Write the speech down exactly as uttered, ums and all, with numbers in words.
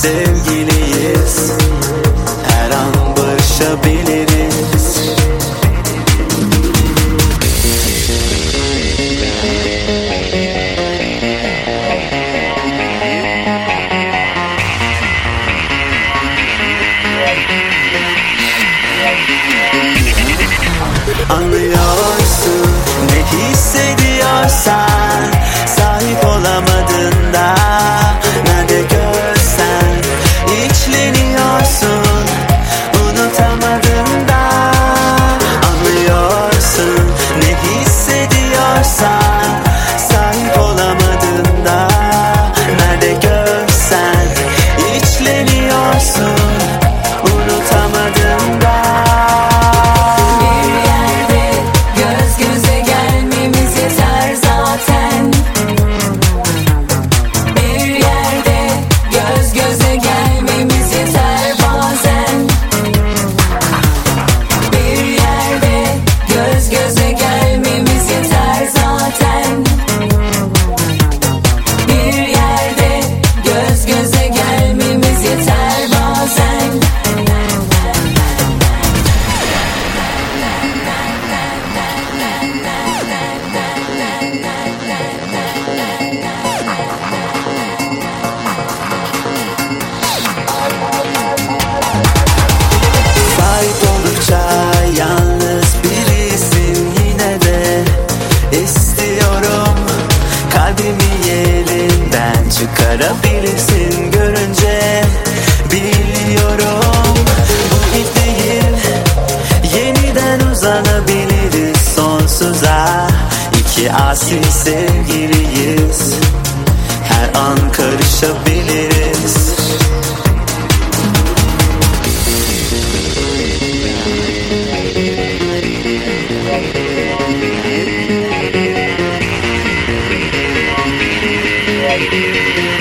sevgiliyiz. Her an barışabiliriz. Anlıyorsun ne hissediyorsan, sahip olamadın da nerede görsen içleniyorsun, unutamadın da. Anlıyorsun ne hissediyorsan, sahip olamadın da nerede görsen içleniyorsun, unutamadın da. Yalnız birisin yine de istiyorum, kalbimi yerinden çıkarabilirsin görünce biliyorum. Bu ip değil, yeniden uzanabiliriz sonsuza. İki asi sevgiliyiz, her an karışabiliriz. We'll be right back.